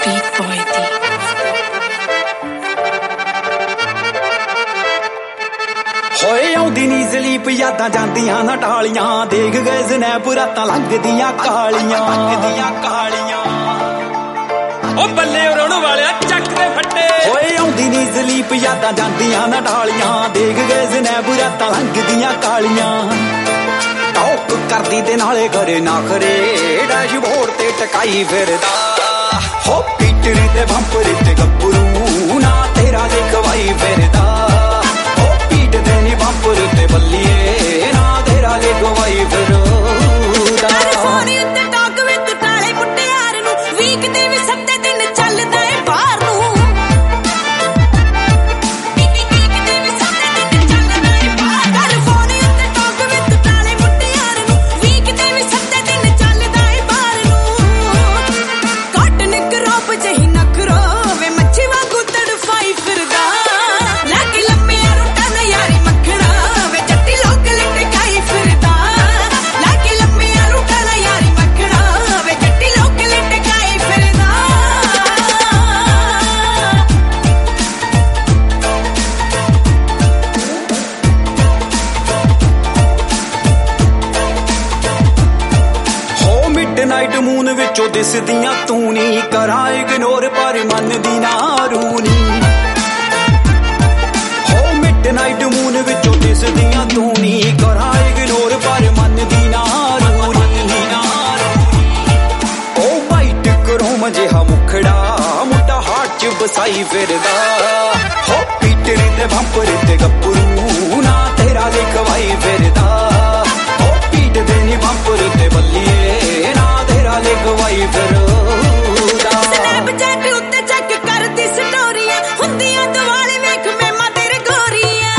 Beat Boy ਦੀ ਹੋਏ ਆਉਂਦੀ ਨੀ ਜ਼ਲੀਪ ਯਾਦਾਂ ਜਾਂਦੀਆਂ ਨਾ ਟਾਲੀਆਂ ਦੇਖ ਗਏ ਸਨੈਪ ਰਾਤਾਂ ਲੰਘਦੀਆਂ ਕਾਲੀਆਂ ਉਹ ਬੱਲੇ ਰੋਣ ਵਾਲਿਆ ਚੱਕ ਦੇ ਫੱਟੇ ਹੋਏ ਆਉਂਦੀ ਨੀ ਜ਼ਲੀਪ ਯਾਦਾਂ ਜਾਂਦੀਆਂ ਨਾ ਟਾਲੀਆਂ ਦੇਖ ਗਏ ਸਨੈਪ ਰਾਤਾਂ ਲੰਘਦੀਆਂ ਕਾਲੀਆਂ ਟੌਕ ਕਰਦੀ ਦੇ ਨਾਲੇ ਕਰੇ ਨਾ ਕਰੇ ਡੈਸ਼ਬੋਰਡ ਤੇ ਟਕਾਈ ਫਿਰਦਾ ਹੋ ਪੀਟਰੀ ਤੇ ਬੰਪਰ ਤੇ ਗੱਭਰੂ ਨਾ ਤੇਰਾ ਲਿਖਵਾਈ ਫਿਰਦਾ ਹੋ ਪੀਟ ਦੇ ਨੀ ਬੰਪਰ ਤੇ ਬੱਲੀਏ ਨਾ ਤੇਰਾ ਲਿਖਵਾਈ ਫਿਰਦਾ ਫੋਨ ਉੱਤੇ ਟਾਕ ਵਿੱਚ ਕਾਲੇ ਮੁਟਿਆਰ ਨੂੰ ਵੀਕ ਦੇ ਵੀ ਸੱਤੇ ਦਿਨ ਚੱਲਦਾ ਏ ਬਾਹਰ ਨੂੰ ਫੋਨ ਉੱਤੇ ਟਾਕ ਵਿੱਚ ਕਾਲੇ ਮੁਟਿਆਰ ਨੂੰ ਵੀਕ ਦੇ ਵੀ ਸੱਤੇ ਦਿਨ ਚੱਲਦਾ ਏ ਬਾਹਰ ਨੂੰ ਕੱਟ ਨਿਕਰੋਪ ਜਹੀ ਨਖਰੋ ਵੇ ਮੱਛੀ ਵਾਂਗੂ ਤੜਫਾਈ ਫਿਰਦਾ ਲੱਗ ਲੰਮਿਆਂ ਰੁੱਟਾਂ ਨਾ ਯਾਰੀ ਮੱਖਣਾ ਵੇ ਜੱਟੀ ਲੋਕ ਲਟਕਾਈ ਫਿਰਦਾ ਲੱਗ ਲੰਮਿਆਂ ਰੁੱਟਾਂ ਨਾ ਯਾਰੀ ਮੱਖਣਾ ਵੇ ਜੱਟੀ ਲੋਕ ਲਟਕਾਈ ਫਿਰਦਾ ਹੋ ਮਿਡਨਾਈਟ ਮੂਨ ਵਿੱਚੋਂ ਦਿਸਦੀਆਂ ਤੂੰ ਨੀ ਕਰਾਂ ਇਗਨੋਰ ਪਰ ਮੰਨਦੀ ਨਾ ਰੂਨੀ ਹੋ ਮਿਡਨਾਈਟ ਮੂਨ ਵਿੱਚੋਂ ਦਿਸਦੀਆਂ ਤੂੰ ਨੀ ਕਰਾਂ ਇਗਨੋਰ ਪਰ ਮੰਨਦੀ ਨਾ ਰੂਨੀ ਉਹ ਵਾਈਟ ਕਰੋਮ ਜਿਹਾ ਮੁਖੜਾ ਮੁੰਡਾ ਹਾਰਟ ਚ ਬਸਾਈ ਫਿਰਦਾ ਹੋ ਪੀਟਰੀ ਤੇ ਬੰਪਰ ਤੇ ਗੱਭਰੂ ਨਾ ਤੇਰਾ ਲਿਖਵਾਈ ਫਿਰਦਾ ਹੋ ਪੀਟ ਦੇ ਨੀ ਬੰਪਰ ਤੇ ਬੱਲੀਏ ਨਾ ਤੇਰਾ ਲਿਖਵਾਈ ਫਿਰਦਾ ਸਨੈਪਚੈਟ ਉੱਤੇ ਚੈੱਕ ਕਰਦੀ ਸਟੋਰੀਆਂ ਹੁੰਦੀਆਂ ਦੁਆਲੇ ਵੇਖ ਮੇਮਾ ਤੇਰੇ ਗੋਰੀਆਂ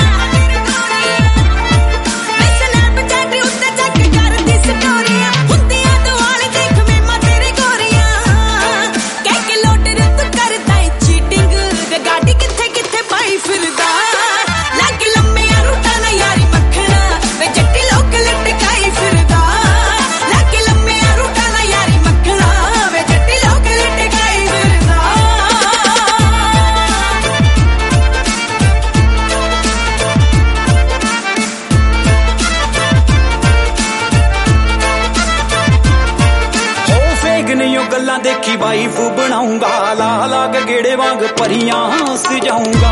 ਮੈਂ ਸਨੈਪਚੈਟ ਉੱਤੇ ਚੈੱਕ ਕਰਦੀ ਸਟੋਰੀਆਂ ਹੁੰਦੀਆਂ ਦੁਆਲੇ ਦੇਖ ਮੇਮਾ ਤੇਰੇ ਗੋਰੀਆਂ ਕਹਿ ਕੇ ਲੋਟ ਰਤ ਕਰਦਾ ਏ ਚੀਟਿੰਗ ਤੇ ਗਾਡੀ ਕਿੱਥੇ ਕਿੱਥੇ ਪਾਈ ਫਿਰਦਾ ਲੱਗ ਲੰਮਿਆਂ ਰੂਟਾਂ ਨਾ ਯਾਰੀ ਮੱਖਣਾ ਵੇ ਜੱਟੀ ਲੋਕ ਲਟਕਾਈ ਫਿਰਦਾ ਲੱਗ ਲੰਮਿਆਂ ਰੂਟਾਂ ਨਾ ਯਾਰੀ ਮੱਖਣਾ ਵੇ ਜੱਟੀ ਲੋਕ ਲਟਕਾਈ ਫਿਰਦਾ ਹੋ ਫੇਕ ਨਹੀਂ ਉਹ ਗੱਲਾਂ ਦੇਖੀ ਵਾਈਫ ਬਣਾਉਂਗਾ ਲਾ ਲਾ ਕੇ ਗੇੜੇ ਵਾਂਗ ਪਰੀਆਂ ਸਜਾਉਂਗਾ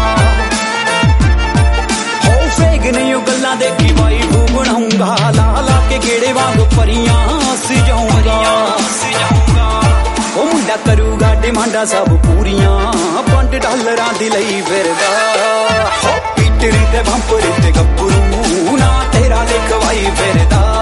ਹੋ ਫੇਕ ਨਹੀਂ ਉਹ ਗੱਲਾਂ ਦੇਖੀ ਵਾਈਫ ਬਣਾਉਂਗਾ ਲਾ ਲਾ ਕੇ ਗੇੜੇ ਵਾਂਗ ਪਰੀਆਂ ਸਜਾਉਂਗਾ ਉਹ ਮੁੰਡਾ ਕਰੂਗਾ ਡਿਮਾਂਡਾਂ ਸਭ ਪੂਰੀਆਂ $5 ਦੀ ਲਈ ਫਿਰਦਾ ਹੋ ਪੀਟਰੀ ਤੇ ਬੰਪਰ ਤੇ ਗੱਭਰੂ ਨਾ ਤੇਰਾ ਲਿਖਵਾਈ ਫਿਰਦਾ